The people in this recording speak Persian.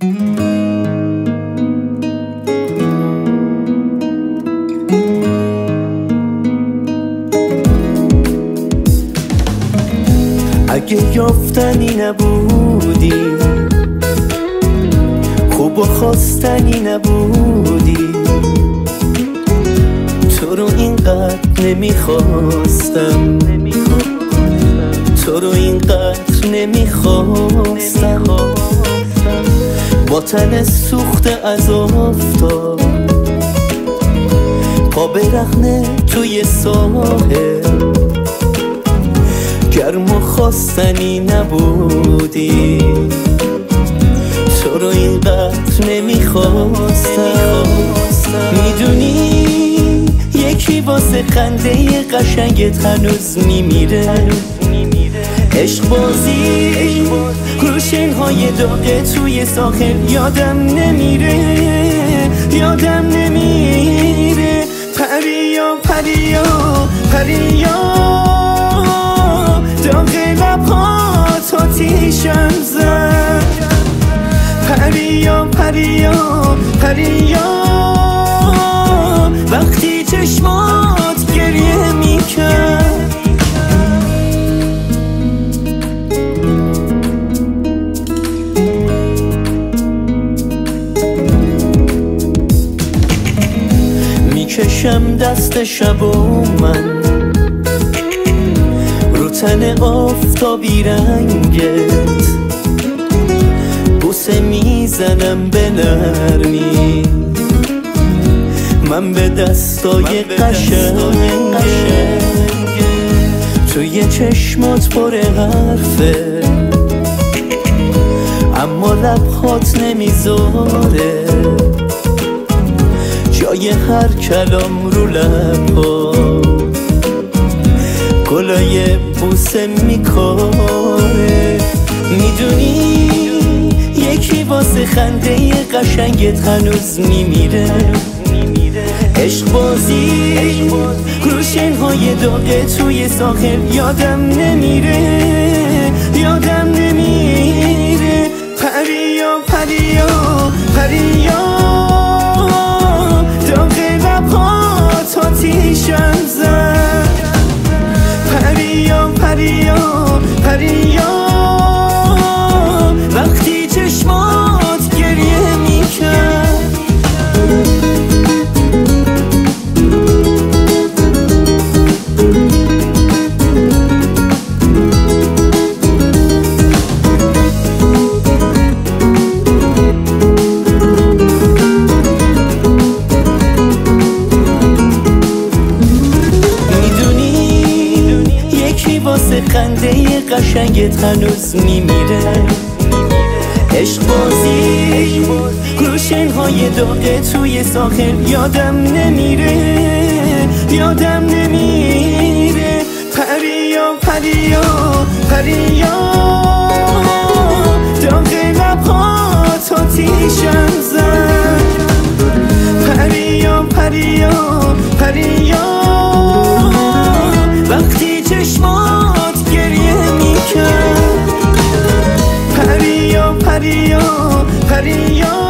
اگه یافتنی نبودی، خوب و خواستنی نبودی، تو رو اینقدر نمیخواستم، تو رو اینقدر نمیخواستم. با تن سوخته از آفتاب، پا برهنه توی ساحل، گرم و خواستنی نبودی، تو رو اینقدر نمیخواستم. میدونی یکی واسه خنده قشنگت هنوز میمیره، عشق بازی روشنهای داغ توی ساحل یادم نمیره، یادم نمیره. پریا پریا پریا، داغ لبهات آتیشم زد. پریا پریا پریا، وقتی چشمات گریه میکرد. میکشم دست شب و من رو تن آفتابی رنگت، بوسه میزنم به نرمی، من به دستای قشنگت. توی چشمات پر حرفه، اما لبهات نمیذاره جای هر کلام رو لبها، گلای بوسه میکاره. میدونی یکی واسه خنده قشنگت هنوز میمیره، عشق بازی روشنهای داغ توی ساحل یادم نمیره، یادم نمیره. پریا پریا پریا، داغ لبهات آتیشم زد. پریا پریا پریا، وقتی چشمات گریه میکرد. واسه خنده قشنگت هنوز میمیره، عشق بازی روشنهای داغ توی ساحل یادم نمیره، یادم نمیره. پریا پریا پریا، داغ لبهات آتیشم زد. پریا پریا پریا، وقتی چشمات گریه میکرد. پریا پریا پریا،